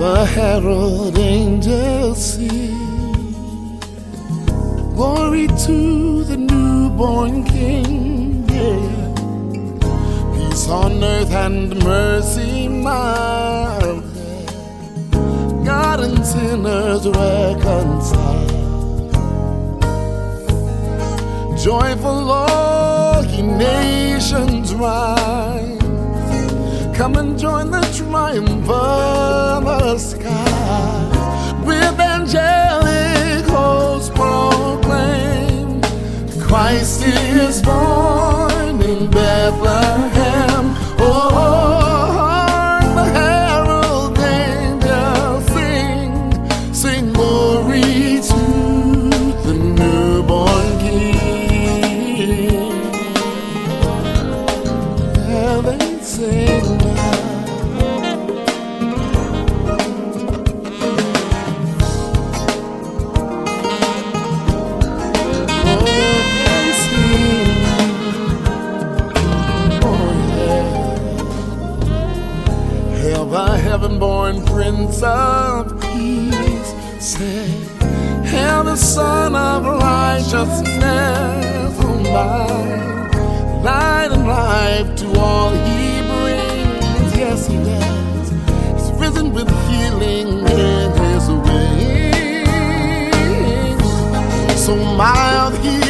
the herald angels sing. Glory to the newborn King, yeah. Peace on earth and mercy mild, yeah. God and sinners reconciled. Joyful all ye nations rise, come and join the triumph of the skies. With angelic hosts proclaim, Christ is born in Bethlehem. Oh, hark the herald angels sing, sing glory to the newborn King. Yeah, they sing now. The heaven-born Prince of Peace said, hail the Son of Righteousness, oh my, light and life to all he brings. Yes, he does. He's risen with healing in his wings. So mild he